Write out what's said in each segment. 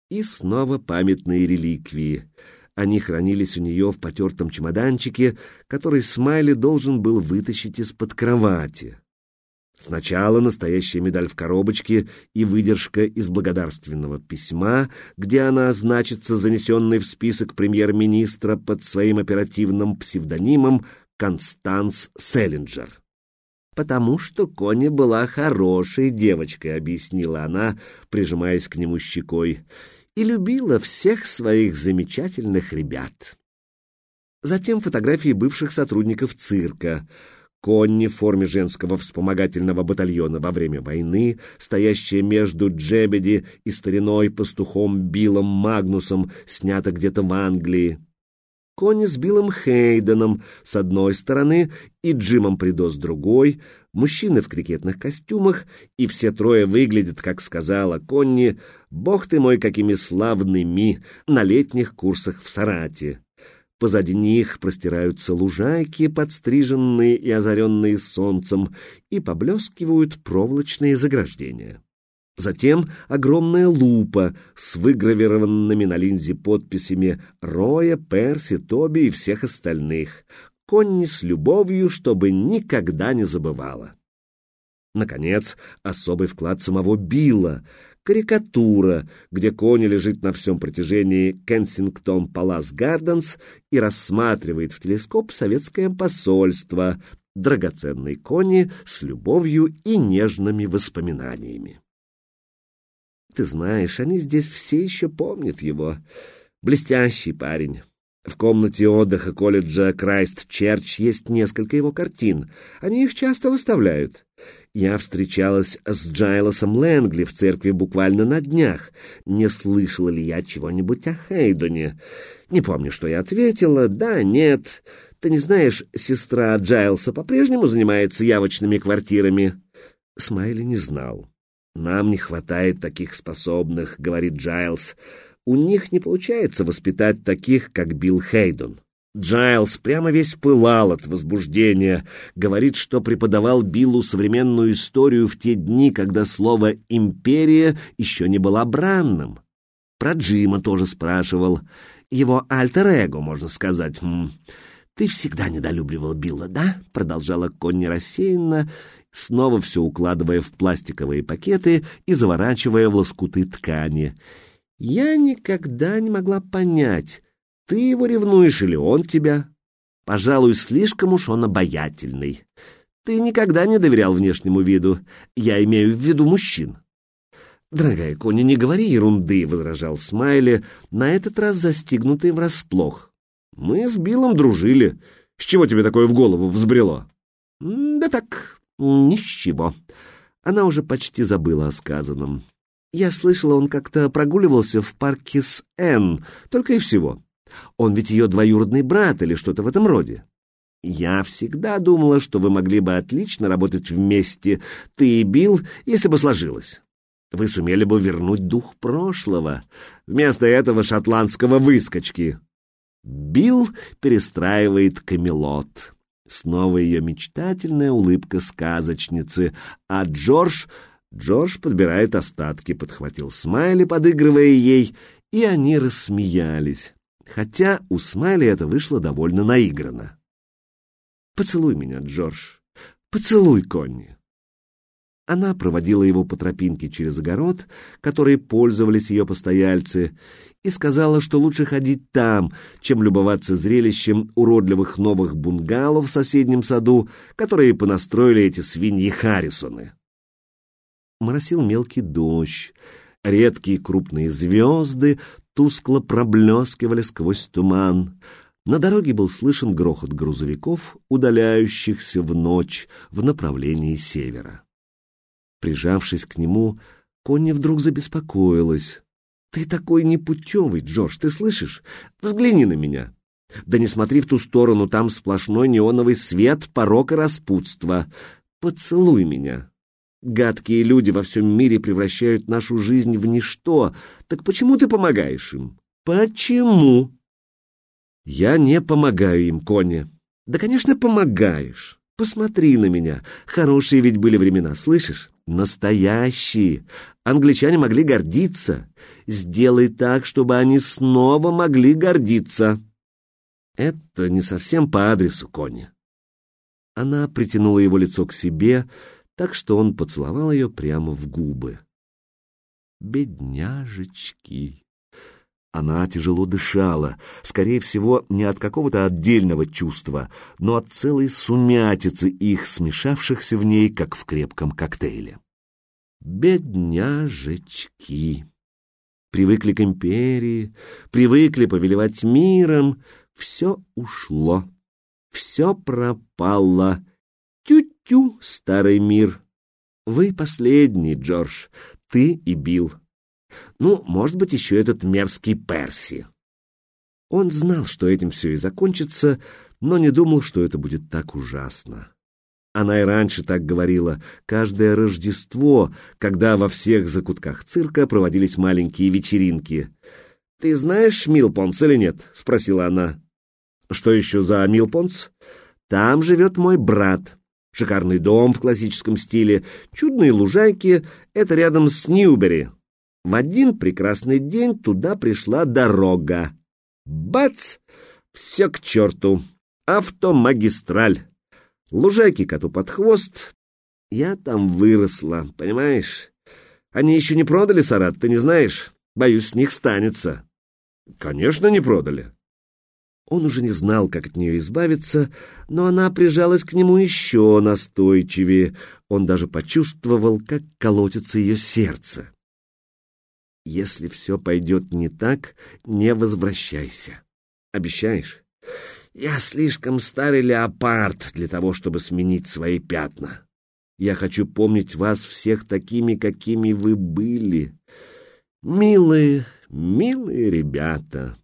И снова памятные реликвии. Они хранились у нее в потертом чемоданчике, который Смайли должен был вытащить из-под кровати. Сначала настоящая медаль в коробочке и выдержка из благодарственного письма, где она значится занесенной в список премьер-министра под своим оперативным псевдонимом Констанс Селлинджер. «Потому что Конни была хорошей девочкой», — объяснила она, прижимаясь к нему щекой, «и любила всех своих замечательных ребят». Затем фотографии бывших сотрудников цирка. Конни в форме женского вспомогательного батальона во время войны, стоящая между Джебеди и стариной пастухом Биллом Магнусом, снята где-то в Англии. Конни с Биллом Хейденом с одной стороны и Джимом Придо с другой, мужчины в крикетных костюмах, и все трое выглядят, как сказала Конни, «Бог ты мой, какими славными!» на летних курсах в Сарате. Позади них простираются лужайки, подстриженные и озаренные солнцем, и поблескивают проволочные заграждения. Затем огромная лупа с выгравированными на линзе подписями Роя, Перси, Тоби и всех остальных. Конни с любовью, чтобы никогда не забывала. Наконец, особый вклад самого Билла. Карикатура, где Конни лежит на всем протяжении Кенсингтон Палас Гарденс и рассматривает в телескоп советское посольство. Драгоценный Конни с любовью и нежными воспоминаниями. Ты знаешь, они здесь все еще помнят его. Блестящий парень. В комнате отдыха колледжа Крайст-Черч есть несколько его картин. Они их часто выставляют. Я встречалась с Джайлосом Лэнгли в церкви буквально на днях. Не слышала ли я чего-нибудь о Хейдоне? Не помню, что я ответила. Да, нет. Ты не знаешь, сестра Джайлса по-прежнему занимается явочными квартирами? Смайли не знал. «Нам не хватает таких способных», — говорит Джайлс. «У них не получается воспитать таких, как Билл Хейден». Джайлс прямо весь пылал от возбуждения. Говорит, что преподавал Биллу современную историю в те дни, когда слово «империя» еще не было бранным. Про Джима тоже спрашивал. Его альтер-эго, можно сказать. «Ты всегда недолюбливал Билла, да?» — продолжала Конни рассеянно, снова все укладывая в пластиковые пакеты и заворачивая в лоскуты ткани. «Я никогда не могла понять, ты его ревнуешь или он тебя? Пожалуй, слишком уж он обаятельный. Ты никогда не доверял внешнему виду. Я имею в виду мужчин». «Дорогая Конни, не говори ерунды», — возражал Смайли, на этот раз застигнутый врасплох. «Мы с Биллом дружили. С чего тебе такое в голову взбрело?» «Да так, ни с чего». Она уже почти забыла о сказанном. «Я слышала, он как-то прогуливался в парке с Энн, только и всего. Он ведь ее двоюродный брат или что-то в этом роде. Я всегда думала, что вы могли бы отлично работать вместе, ты и Билл, если бы сложилось. Вы сумели бы вернуть дух прошлого, вместо этого шотландского выскочки». Билл перестраивает Камелот. Снова ее мечтательная улыбка сказочницы, а Джордж подбирает остатки, подхватил Смайли, подыгрывая ей, и они рассмеялись, хотя у Смайли это вышло довольно наигранно. «Поцелуй меня, Джордж, поцелуй, Конни». Она проводила его по тропинке через огород, которой пользовались ее постояльцы, и сказала, что лучше ходить там, чем любоваться зрелищем уродливых новых бунгало в соседнем саду, которые понастроили эти свиньи Харрисоны. Моросил мелкий дождь, редкие крупные звезды тускло проблескивали сквозь туман. На дороге был слышен грохот грузовиков, удаляющихся в ночь в направлении севера. Прижавшись к нему, Конни вдруг забеспокоилась. «Ты такой непутевый, Джордж, ты слышишь? Взгляни на меня. Да не смотри в ту сторону, там сплошной неоновый свет, порок и распутство. Поцелуй меня. Гадкие люди во всем мире превращают нашу жизнь в ничто. Так почему ты помогаешь им? Почему?» «Я не помогаю им, Конни». «Да, конечно, помогаешь. Посмотри на меня. Хорошие ведь были времена, слышишь? Настоящие. Англичане могли гордиться. Сделай так, чтобы они снова могли гордиться. Это не совсем по адресу, Конни. Она притянула его лицо к себе, так что он поцеловал ее прямо в губы. Бедняжечки. Она тяжело дышала, скорее всего, не от какого-то отдельного чувства, но от целой сумятицы их, смешавшихся в ней, как в крепком коктейле. Бедняжечки. Привыкли к империи, привыкли повелевать миром. Все ушло, все пропало. Тю-тю, старый мир. Вы последний, Джордж, ты и Билл. Ну, может быть, еще этот мерзкий Перси. Он знал, что этим все и закончится, но не думал, что это будет так ужасно. Она и раньше так говорила, каждое Рождество, когда во всех закутках цирка проводились маленькие вечеринки. «Ты знаешь Милпонс или нет?» — спросила она. «Что еще за Милпонс?» «Там живет мой брат. Шикарный дом в классическом стиле, чудные лужайки, это рядом с Ньюбери. В один прекрасный день туда пришла дорога. Бац! Все к черту. Автомагистраль. Лужайки коту под хвост. Я там выросла, понимаешь? Они еще не продали Сарат, ты не знаешь? Боюсь, с них станется». «Конечно, не продали». Он уже не знал, как от нее избавиться, но она прижалась к нему еще настойчивее. Он даже почувствовал, как колотится ее сердце. «Если все пойдет не так, не возвращайся. Обещаешь? Я слишком старый леопард для того, чтобы сменить свои пятна. Я хочу помнить вас всех такими, какими вы были. Милые, милые ребята».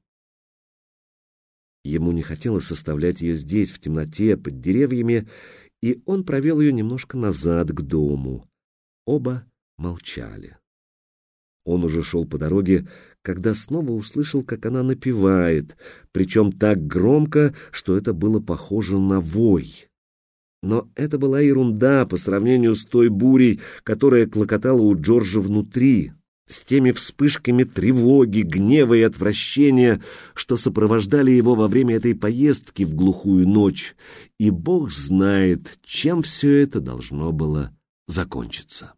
Ему не хотелось оставлять ее здесь, в темноте, под деревьями, и он провел ее немножко назад, к дому. Оба молчали. Он уже шел по дороге, когда снова услышал, как она напевает, причем так громко, что это было похоже на вой. Но это была ерунда по сравнению с той бурей, которая клокотала у Джорджа внутри, с теми вспышками тревоги, гнева и отвращения, что сопровождали его во время этой поездки в глухую ночь, и Бог знает, чем все это должно было закончиться.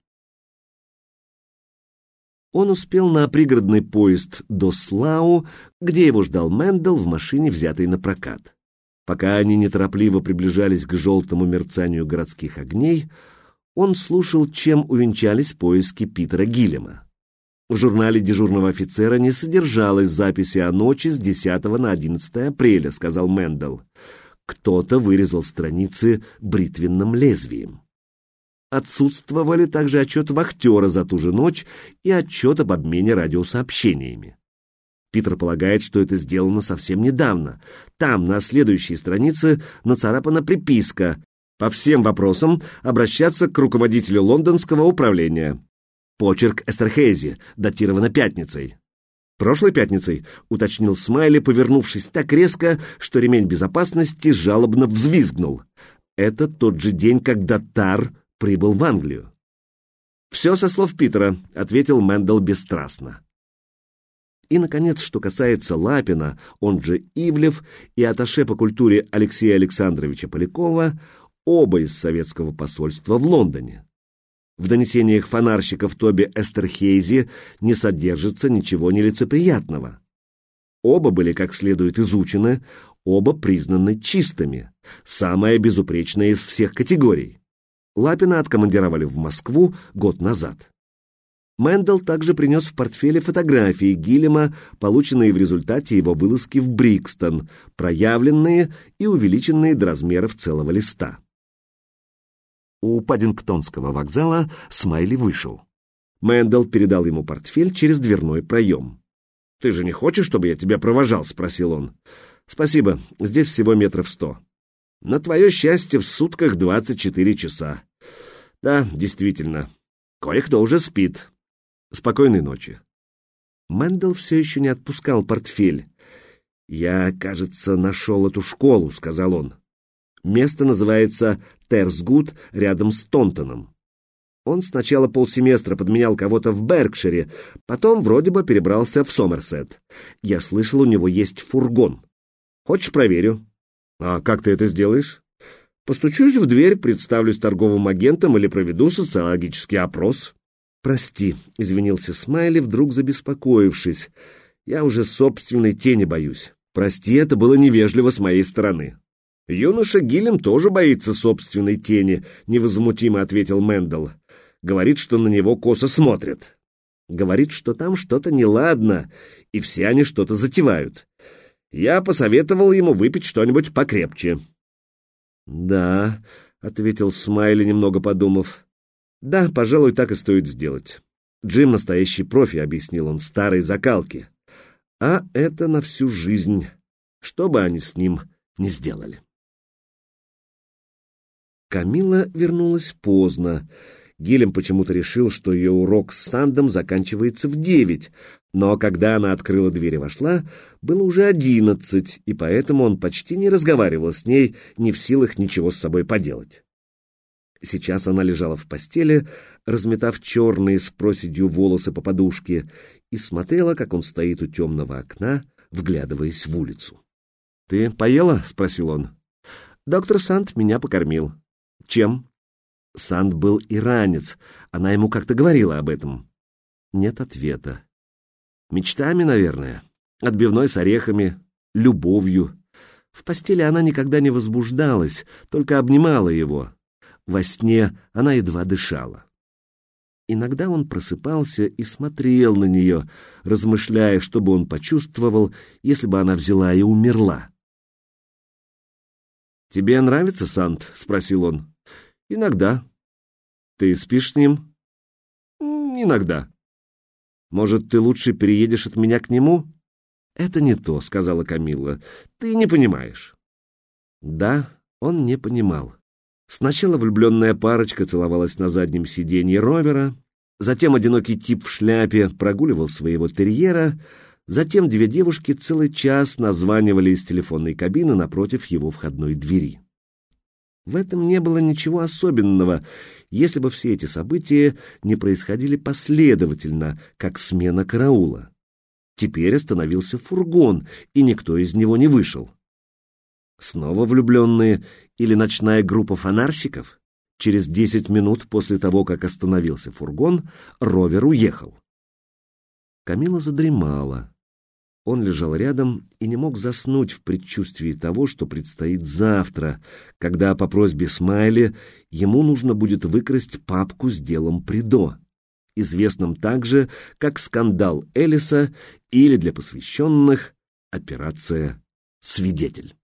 Он успел на пригородный поезд до Слау, где его ждал Мэндл в машине, взятой на прокат. Пока они неторопливо приближались к желтому мерцанию городских огней, он слушал, чем увенчались поиски Питера Гиллема. В журнале дежурного офицера не содержалось записи о ночи с 10 на 11 апреля, сказал Мэндл. Кто-то вырезал страницы бритвенным лезвием. Отсутствовали также отчет вахтера за ту же ночь и отчет об обмене радиосообщениями. Питер полагает, что это сделано совсем недавно. Там, на следующей странице, нацарапана приписка: «По всем вопросам обращаться к руководителю лондонского управления». Почерк Эстерхейзи, датировано пятницей. «Прошлой пятницей», — уточнил Смайли, повернувшись так резко, что ремень безопасности жалобно взвизгнул. «Это тот же день, когда Тар прибыл в Англию». «Все со слов Питера», — ответил Мэндл бесстрастно. И, наконец, что касается Лапина, он же Ивлев, и атташе по культуре Алексея Александровича Полякова, оба из советского посольства в Лондоне. В донесениях фонарщиков Тоби Эстерхейзи не содержится ничего нелицеприятного. Оба были как следует изучены, оба признаны чистыми, самая безупречная из всех категорий. Лапина откомандировали в Москву год назад. Мэндл также принес в портфеле фотографии Гиллема, полученные в результате его вылазки в Брикстон, проявленные и увеличенные до размеров целого листа. У Паддингтонского вокзала Смайли вышел. Мэндл передал ему портфель через дверной проем. «Ты же не хочешь, чтобы я тебя провожал?» — спросил он. «Спасибо, здесь всего 100 метров. На твое счастье, в сутках 24 часа. Да, действительно, кое-кто уже спит. Спокойной ночи». Мэндл все еще не отпускал портфель. «Я, кажется, нашел эту школу», — сказал он. «Место называется Терсгуд, рядом с Тонтоном. Он сначала полсеместра подменял кого-то в Беркшире, потом вроде бы перебрался в Сомерсет. Я слышал, у него есть фургон. Хочешь, проверю? А как ты это сделаешь? Постучусь в дверь, представлюсь торговым агентом или проведу социологический опрос. Прости, извинился Смайли, вдруг забеспокоившись. Я уже собственной тени боюсь. Прости, это было невежливо с моей стороны. Юноша Гиллем тоже боится собственной тени, невозмутимо ответил Мэндл. Говорит, что на него косо смотрят. Говорит, что там что-то неладно, и все они что-то затевают. Я посоветовал ему выпить что-нибудь покрепче. «Да», — ответил Смайли, немного подумав. «Да, пожалуй, так и стоит сделать. Джим настоящий профи», — объяснил он, — «старой закалки. А это на всю жизнь, что бы они с ним ни сделали». Камила вернулась поздно. Гиллем почему-то решил, что ее урок с Сандом заканчивается в 9, но когда она открыла дверь и вошла, было уже 11, и поэтому он почти не разговаривал с ней, не в силах ничего с собой поделать. Сейчас она лежала в постели, разметав черные с проседью волосы по подушке, и смотрела, как он стоит у темного окна, вглядываясь в улицу. «Ты поела?» — спросил он. «Доктор Санд меня покормил». «Чем?» Санд был иранец, она ему как-то говорила об этом. Нет ответа. Мечтами, наверное, отбивной с орехами, любовью. В постели она никогда не возбуждалась, только обнимала его. Во сне она едва дышала. Иногда он просыпался и смотрел на нее, размышляя, что бы он почувствовал, если бы она взяла и умерла. «Тебе нравится Санд?» — спросил он. «Иногда». «Ты спишь с ним?» «Иногда». «Может, ты лучше переедешь от меня к нему?» «Это не то», — сказала Камилла. «Ты не понимаешь». Да, он не понимал. Сначала влюбленная парочка целовалась на заднем сиденье ровера, затем одинокий тип в шляпе прогуливал своего терьера, затем две девушки целый час названивали из телефонной кабины напротив его входной двери. В этом не было ничего особенного, если бы все эти события не происходили последовательно, как смена караула. Теперь остановился фургон, и никто из него не вышел. Снова влюбленные или ночная группа фонарщиков? Через 10 минут после того, как остановился фургон, ровер уехал. Камила задремала. Он лежал рядом и не мог заснуть в предчувствии того, что предстоит завтра, когда по просьбе Смайли ему нужно будет выкрасть папку с делом Придо, известным также как скандал Эллиса или для посвященных операция «Свидетель».